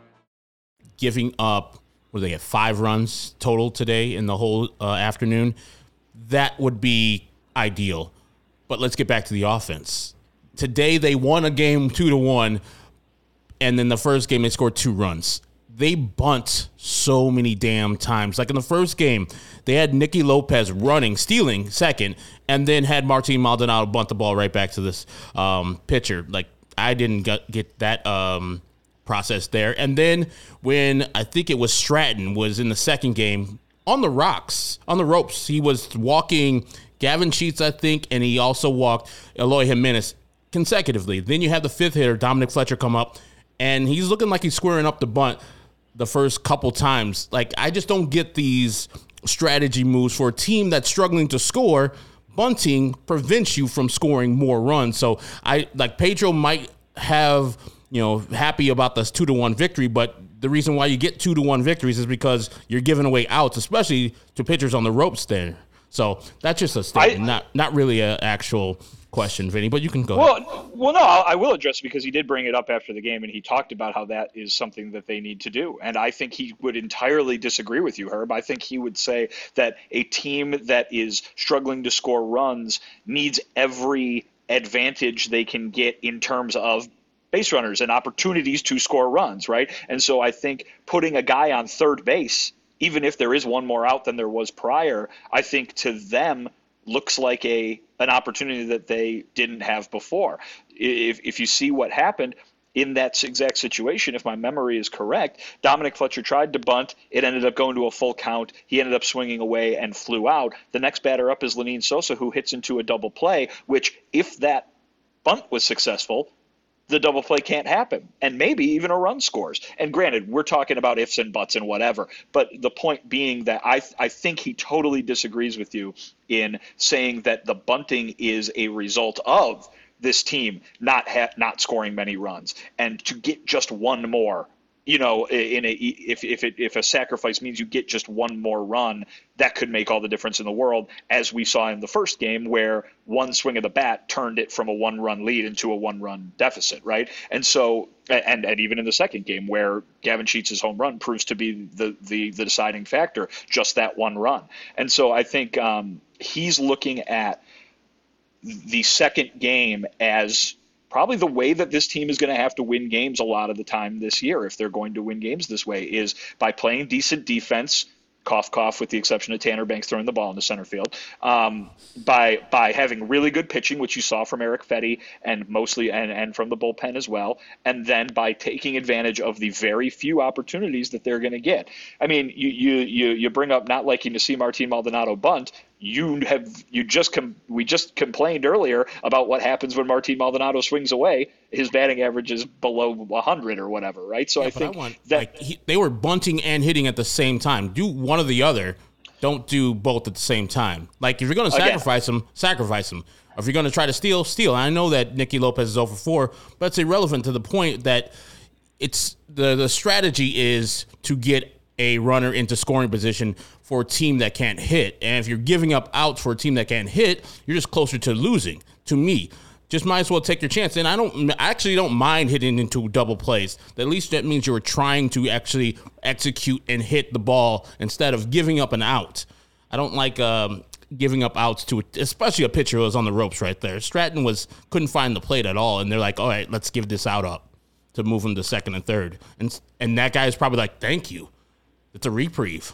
Giving up, what do they have, five runs total today in the whole uh, afternoon, that would be ideal. But let's get back to the offense. Today they won a game two to one, and then the first game they scored two runs. They bunt so many damn times. Like in the first game, they had Nicky Lopez running, stealing second, and then had Martin Maldonado bunt the ball right back to this um, pitcher. Like I didn't get, get that um, process there. And then when I think it was Stratton was in the second game on the rocks, on the ropes, he was walking Gavin Sheets, I think, and he also walked Eloy Jimenez consecutively. Then you have the fifth hitter, Dominic Fletcher, come up, and he's looking like he's squaring up the bunt the first couple times. Like, I just don't get these strategy moves for a team that's struggling to score. Bunting prevents you from scoring more runs. So I like Pedro might have, you know, happy about this two to one victory, but the reason why you get two to one victories is because you're giving away outs, especially to pitchers on the ropes there. So that's just a statement, I, not not really an actual question, Vinny, but you can go well, ahead. Well, no, I will address it because he did bring it up after the game, and he talked about how that is something that they need to do. And I think he would entirely disagree with you, Herb. I think he would say that a team that is struggling to score runs needs every advantage they can get in terms of base runners and opportunities to score runs, right? And so I think putting a guy on third base, even if there is one more out than there was prior, I think to them looks like a an opportunity that they didn't have before. If if you see what happened in that exact situation, if my memory is correct, Dominic Fletcher tried to bunt. It ended up going to a full count. He ended up swinging away and flew out. The next batter up is Lenyn Sosa, who hits into a double play, which if that bunt was successful, the double play can't happen, and maybe even a run scores. And granted, we're talking about ifs and buts and whatever, but the point being that I I think he totally disagrees with you in saying that the bunting is a result of this team not ha- not scoring many runs, and to get just one more. You know, in a if if it, if a sacrifice means you get just one more run, that could make all the difference in the world, as we saw in the first game where one swing of the bat turned it from a one-run lead into a one-run deficit, right? And so, and and even in the second game where Gavin Sheets' home run proves to be the the, the deciding factor, just that one run. And so I think um, he's looking at the second game as probably the way that this team is going to have to win games a lot of the time this year, if they're going to win games this way, is by playing decent defense, cough, cough, with the exception of Tanner Banks throwing the ball into center field, um, by by having really good pitching, which you saw from Eric Fetty and mostly and, and from the bullpen as well, and then by taking advantage of the very few opportunities that they're going to get. I mean, you you you you bring up not liking to see Martin Maldonado bunt. You have you just com- we just complained earlier about what happens when Martin Maldonado swings away. His batting average is below one hundred or whatever, right? So yeah, I think I want, that like, he, they were bunting and hitting at the same time. Do one or the other. Don't do both at the same time. Like, if you're going to sacrifice them, sacrifice them. Or if you're going to try to steal, steal. And I know that Nicky Lopez is oh for four, but it's irrelevant to the point that it's the the strategy is to get a runner into scoring position for a team that can't hit. And if you're giving up outs for a team that can't hit, you're just closer to losing, to me. Just might as well take your chance. And I don't I actually don't mind hitting into double plays. At least that means you're trying to actually execute and hit the ball instead of giving up an out. I don't like um, giving up outs to, especially a pitcher who was on the ropes right there. Stratton was couldn't find the plate at all, and they're like, all right, let's give this out up to move him to second and third. And and that guy's probably like, thank you. It's a reprieve.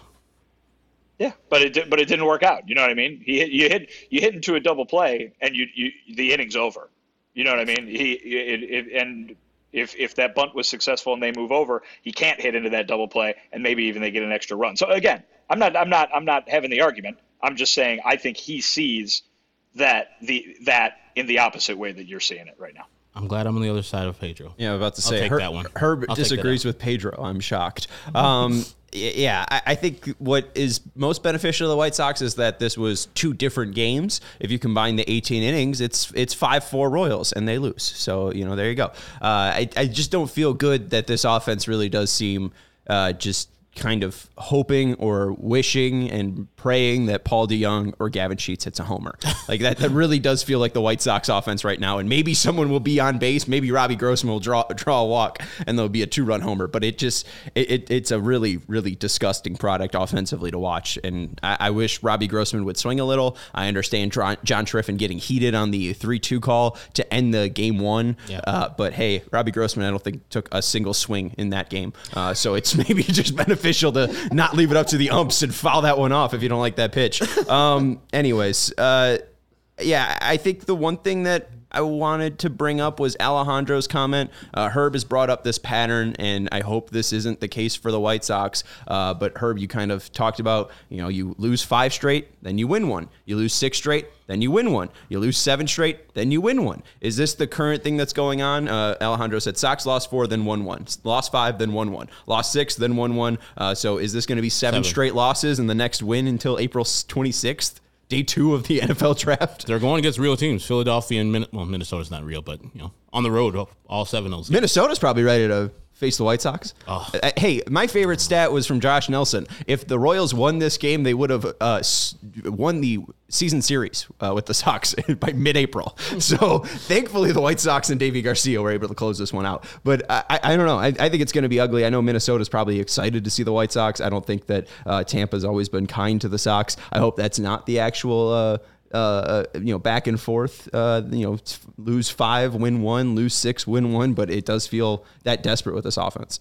Yeah, but it did, but it didn't work out. You know what I mean? He hit, you hit you hit into a double play, and you, you the inning's over. You know what I mean? He it, it, and if if that bunt was successful and they move over, he can't hit into that double play, and maybe even they get an extra run. So again, I'm not I'm not I'm not having the argument. I'm just saying I think he sees that the that in the opposite way that you're seeing it right now. I'm glad I'm on the other side of Pedro. Yeah, I'm about to I'll say take Herb, that one. Herb I'll disagrees with Pedro. I'm shocked. Um, yeah, I, I think what is most beneficial to the White Sox is that this was two different games. If you combine the eighteen innings, it's it's five four Royals, and they lose. So, you know, there you go. Uh, I, I just don't feel good that this offense really does seem uh, just kind of hoping or wishing and praying that Paul DeJong or Gavin Sheets hits a homer. Like that, that really does feel like the White Sox offense right now. And maybe someone will be on base. Maybe Robbie Grossman will draw draw a walk and there'll be a two-run homer. But it just, it, it it's a really, really disgusting product offensively to watch. And I, I wish Robbie Grossman would swing a little. I understand John Triffin getting heated on the three two call to end the game one. Yeah. Uh, but hey, Robbie Grossman, I don't think took a single swing in that game. Uh, so it's maybe just beneficial to not leave it up to the umps and foul that one off if you don't like that pitch. Um, anyways, uh, yeah, I think the one thing that I wanted to bring up was Alejandro's comment. Uh, Herb has brought up this pattern, and I hope this isn't the case for the White Sox. Uh, but Herb, you kind of talked about, you know, you lose five straight, then you win one. You lose six straight, then you win one. You lose seven straight, then you win one. Is this the current thing that's going on? Uh, Alejandro said Sox lost four, then won one. Lost five, then won one. Lost six, then won one. Uh, so is this going to be seven, seven straight losses and the next win until April twenty-sixth? Day two of the N F L draft. They're going against real teams. Philadelphia and Min- well, Minnesota's not real, but you know, on the road, all seven of those. Minnesota's probably ready to face the White Sox. Oh. Uh, hey, my favorite stat was from Josh Nelson. If the Royals won this game, they would have uh, won the season series uh, with the Sox by mid-April. So thankfully, the White Sox and Davey Garcia were able to close this one out. But I, I don't know. I, I think it's going to be ugly. I know Minnesota's probably excited to see the White Sox. I don't think that uh, Tampa's always been kind to the Sox. I hope that's not the actual uh, Uh, you know, back and forth, uh, you know, lose five, win one, lose six, win one, but it does feel that desperate with this offense.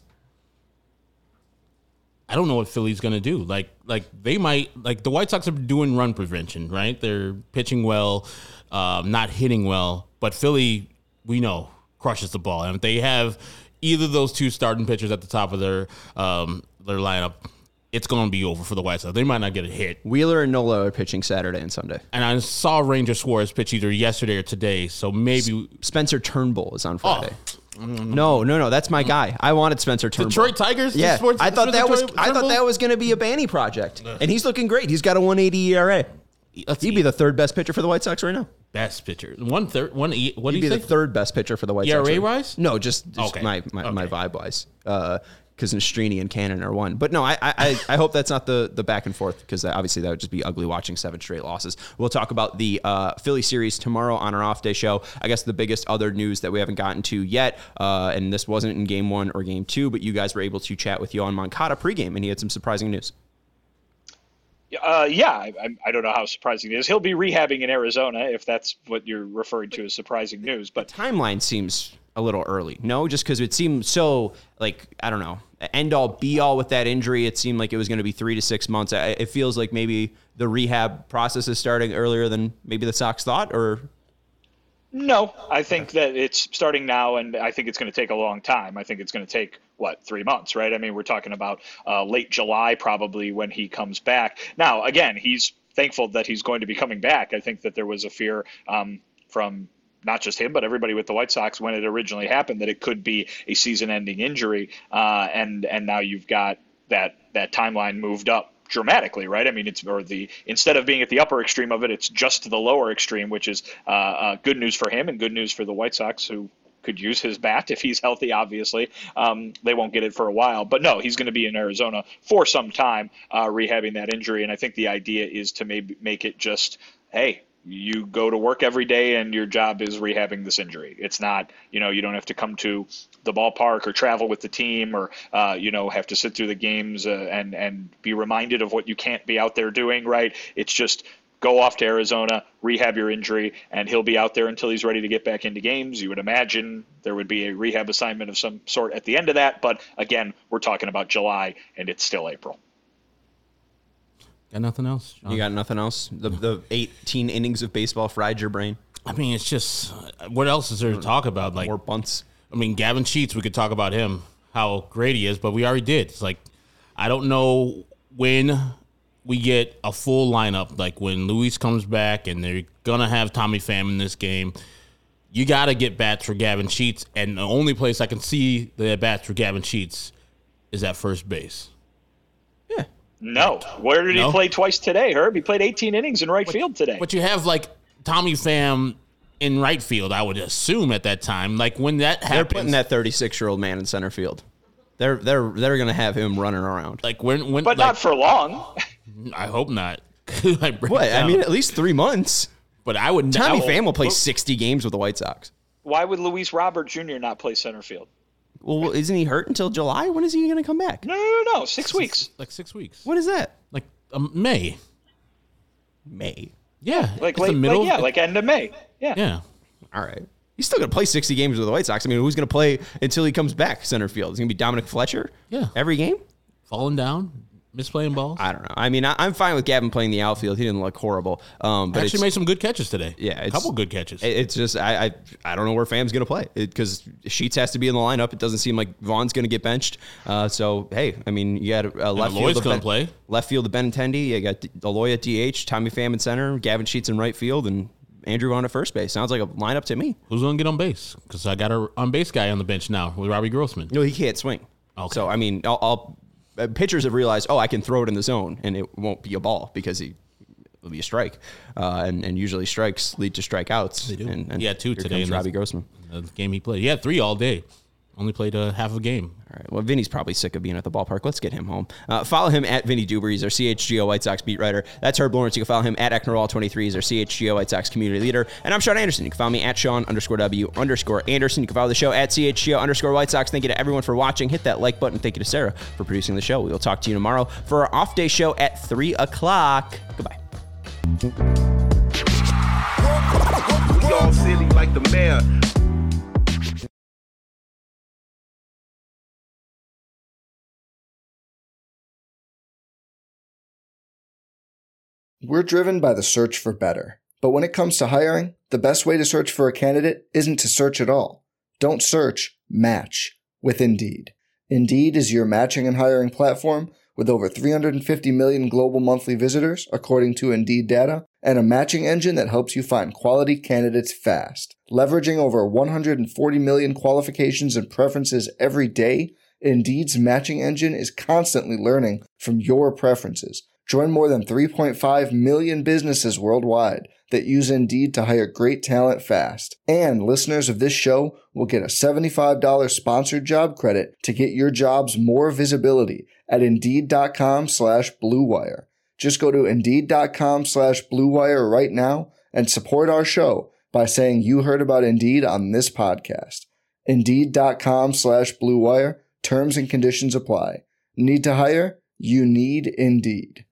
I don't know what Philly's going to do. Like, like they might, like the White Sox are doing run prevention, right? They're pitching well, um, not hitting well, but Philly, we know, crushes the ball. And if they have either of those two starting pitchers at the top of their, um, their lineup, it's going to be over for the White Sox. They might not get a hit. Wheeler and Nola are pitching Saturday and Sunday. And I saw Ranger Suarez pitch either yesterday or today, so maybe... S- Spencer Turnbull is on Friday. Oh. No, no, no, that's my guy. I wanted Spencer Turnbull. Detroit Tigers? Yeah, Sports, I thought that was Turnbull? I thought that was going to be a Banny project, and he's looking great. He's got a one eighty E R A. Let's He'd be the third best pitcher for the White Sox right now. Best pitcher. One third. One. E- What do He'd you be think? the third best pitcher for the White E R A Sox. E R A-wise? No, just, just Okay. my my, Okay. my vibe wise. Because Nastrini and Cannon are one. But no, I I, I hope that's not the, the back and forth, because obviously that would just be ugly watching seven straight losses. We'll talk about the uh, Philly series tomorrow on our off day show. I guess the biggest other news that we haven't gotten to yet, uh, and this wasn't in game one or game two, but you guys were able to chat with Yohan Moncada pregame, and he had some surprising news. Uh, yeah, I, I don't know how surprising it is. He'll be rehabbing in Arizona, if that's what you're referring to as surprising news. But the timeline seems a little early. No, just because it seemed so, like, I don't know, end all be all with that injury. It seemed like it was going to be three to six months. It feels like maybe the rehab process is starting earlier than maybe the Sox thought, or... No, I think that it's starting now, and I think it's going to take a long time. I think it's going to take, what, three months, right? I mean, we're talking about uh, late July probably when he comes back. Now, again, he's thankful that he's going to be coming back. I think that there was a fear um, from not just him, but everybody with the White Sox when it originally happened that it could be a season-ending injury, uh, and and now you've got that that timeline moved up dramatically, right? I mean, it's or the instead of being at the upper extreme of it, it's just to the lower extreme, which is uh, uh, good news for him and good news for the White Sox, who could use his bat if he's healthy. Obviously, um, they won't get it for a while, but no, he's going to be in Arizona for some time, uh, rehabbing that injury. And I think the idea is to maybe make it just, hey, you go to work every day and your job is rehabbing this injury. It's not, you know, you don't have to come to the ballpark or travel with the team or, uh, you know, have to sit through the games uh, and, and be reminded of what you can't be out there doing, right? It's just go off to Arizona, rehab your injury, and he'll be out there until he's ready to get back into games. You would imagine there would be a rehab assignment of some sort at the end of that. But again, we're talking about July and it's still April. Got nothing else? John? You got nothing else? The the eighteen innings of baseball fried your brain? I mean, it's just, what else is there to talk about? Like more bunts. I mean, Gavin Sheets, we could talk about him, how great he is, but we already did. It's like, I don't know when we get a full lineup, like when Luis comes back and they're going to have Tommy Pham in this game. You got to get bats for Gavin Sheets, and the only place I can see the bats for Gavin Sheets is at first base. No. Where did No? he play twice today, Herb? He played eighteen innings in right field today. But you have, like, Tommy Pham in right field, I would assume at that time. Like, when that happens. They're putting that thirty-six-year-old man in center field. They're they're they're going to have him running around. Like when when But like, not for long. I hope not. I break What? I down. mean, at least three months. But I would Tommy I, Pham will play well- sixty games with the White Sox. Why would Luis Robert Junior not play center field? Well, isn't he hurt until July? When is he going to come back? No, no, no, no. Six weeks. Like six weeks. What is that? Like um, May. May. Yeah. Like it's late, the middle. like, yeah, like end of May. Yeah. yeah. All right. He's still going to play sixty games with the White Sox. I mean, who's going to play until he comes back center field? Is it going to be Dominic Fletcher? Yeah. Every game? Falling down, misplaying balls. I don't know. I mean, I, I'm fine with Gavin playing the outfield. He didn't look horrible. Um, but Actually it's- made some good catches today. Yeah, a it's- couple good catches. It- It's just I I, I don't know where Fam's going to play because Sheets has to be in the lineup. It doesn't seem like Vaughn's going to get benched. Uh, so hey, I mean you got uh, left Aloy's field. gonna Ben, play. Left field of Benintendi. You got Aloy at D H, Tommy Pham in center, Gavin Sheets in right field, and Andrew Vaughn at first base. Sounds like a lineup to me. Who's going to get on base? Because I got a on base guy on the bench now with Robbie Grossman. No, he can't swing. Okay. So I mean, I'll, I'll uh, pitchers have realized, oh, I can throw it in the zone and it won't be a ball because he. It'll be a strike, uh, and and usually strikes lead to strikeouts. They do. And, and he had two here today comes in Robbie this- Grossman. The game he played. He had three all day. Only played uh, half a game. All right. Well, Vinny's probably sick of being at the ballpark. Let's get him home. Uh, follow him at Vinny Duber. He's our C H G O White Sox beat writer. That's Herb Lawrence. You can follow him at Ecknerall twenty-three. He's our C H G O White Sox community leader. And I'm Sean Anderson. You can follow me at Sean underscore W underscore Anderson. You can follow the show at C H G O underscore White Sox. Thank you to everyone for watching. Hit that like button. Thank you to Sarah for producing the show. We will talk to you tomorrow for our off day show at three o'clock. Goodbye. We all silly like the mayor. We're driven by the search for better. But when it comes to hiring, the best way to search for a candidate isn't to search at all. Don't search, match with Indeed. Indeed is your matching and hiring platform with over three hundred fifty million global monthly visitors, according to Indeed data, and a matching engine that helps you find quality candidates fast. Leveraging over one hundred forty million qualifications and preferences every day, Indeed's matching engine is constantly learning from your preferences. Join more than three point five million businesses worldwide that use Indeed to hire great talent fast. And listeners of this show will get a seventy-five dollars sponsored job credit to get your jobs more visibility at Indeed.com slash Blue Wire. Just go to Indeed.com slash Blue Wire right now and support our show by saying you heard about Indeed on this podcast. Indeed.com slash Blue Wire. Terms and conditions apply. Need to hire? You need Indeed.